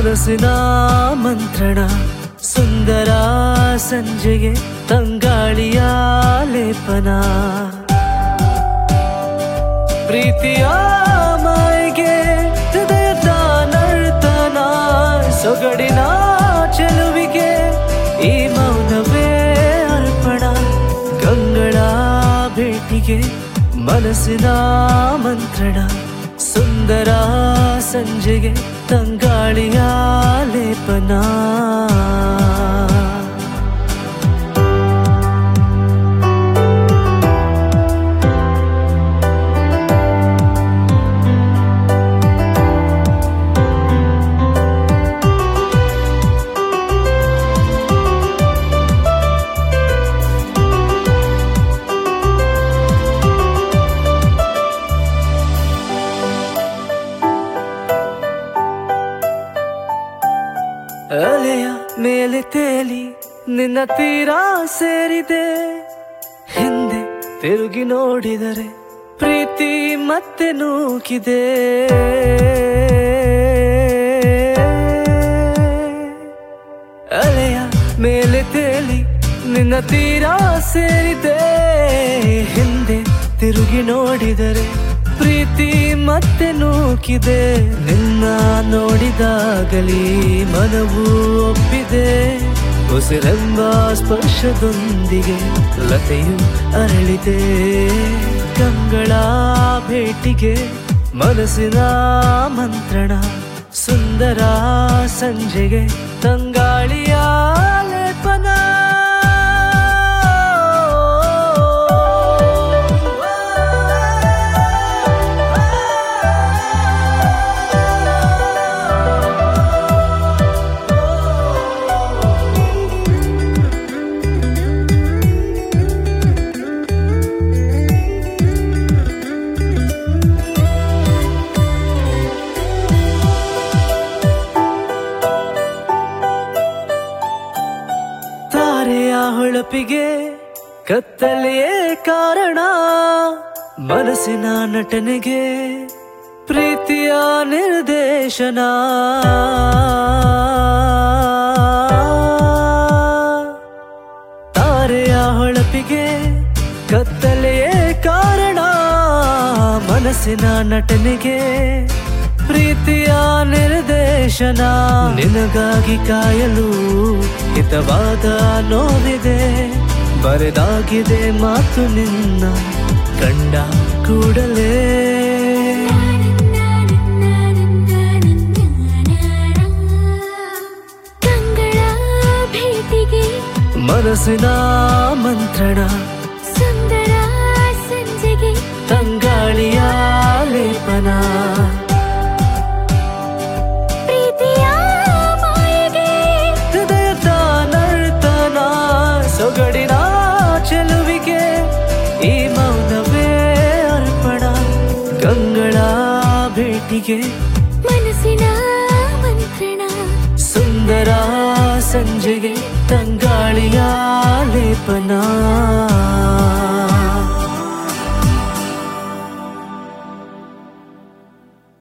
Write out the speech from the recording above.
ಮನಸ್ಸಿನ ಮಂತ್ರಣ ಸುಂದರ ಸಂಜೆಗೆ ತಂಗಾಳಿಯ ಲೇಪನ ಪ್ರೀತಿಯ ಮಾಯಿಗೆ ಹೃದಯದ ನರ್ತನ ಸೊಗಡಿನ ಚೆಲುವಿಗೆ ಈ ಮೌನವೇ ಅರ್ಪಣ ಗಂಗಳ ಭೇಟಿಗೆ ಮನಸ್ಸಿನ ಮಂತ್ರಣ ಸುಂದರ ಸಂಜೆಗೆ ತಂಗಾಳಿಯ ಲೇಪನ ಅಲೆಯ ಮೇಲೆ ತೇಲಿ ನಿನ್ನ ತೀರ ಸೇರಿದೆ ಹಿಂದೆ ತಿರುಗಿ ನೋಡಿದರೆ ಪ್ರೀತಿ ಮತ್ತೆ ನೂಕಿದೆ ಅಲೆಯ ಮೇಲೆ ತೇಲಿ ನಿನ್ನ ತೀರ ಸೇರಿದೆ ಹಿಂದೆ ತಿರುಗಿ ನೋಡಿದರೆ ಪ್ರೀತಿ ಮತ್ತೆ ನೂಕಿದೆ ನಿನ್ನ ನೋಡಿದಾಗಲಿ ಮನವು ಒಪ್ಪಿದೆ ಉಸಿರೆಂಬ ಸ್ಪರ್ಶದೊಂದಿಗೆ ಲತೆಯು ಅರಳಿದೆ ಗಂಗಳ ಭೇಟಿಗೆ ಮನಸ್ಸಿನ ಮಂತ್ರಣ ಸುಂದರ ಸಂಜೆಗೆ ತಂಗಾಳಿಯ ಲೇಪನ ಹೊಳಪಿಗೆ ಕತ್ತಲೆಯೇ ಕಾರಣ ಮನಸ್ಸಿನ ನಟನೆಗೆ ಪ್ರೀತಿಯ ನಿರ್ದೇಶನ ತಾರೆಯ ಹೊಳಪಿಗೆ ಕತ್ತಲೆಯೇ ಕಾರಣ ಮನಸ್ಸಿನ ನಟನೆಗೆ ಪ್ರೀತಿಯ ನಿರ್ದೇಶನ ನಿನಗಾಗಿ ಕಾಯಲು ಹಿತವಾದ ನೋವಿದೆ ಬರೆದಾಗಿದೆ ಮಾತು ನಿನ್ನ ಕಂಡ ಕೂಡಲೇ ಕಂಗಳ ಭೇಟಿಗೆ ಮನಸ್ಸಿನ ಮಂತ್ರಣ ಸುಂದರ ಸಂಜೆಗೆ ತಂಗಾಳಿಯ ಲೇಪನ ಸೊಗಡಿನ ಚೆಲುವಿಗೆ ಈ ಮೌನವೇ ಅರ್ಪಣ ಗಂಗಳ ಭೇಟಿಗೆ ಮನಸ್ಸಿನ ಮಂತ್ರಣ ಸುಂದರ ಸಂಜೆಗೆ ತಂಗಾಳಿಯ ಲೇಪನ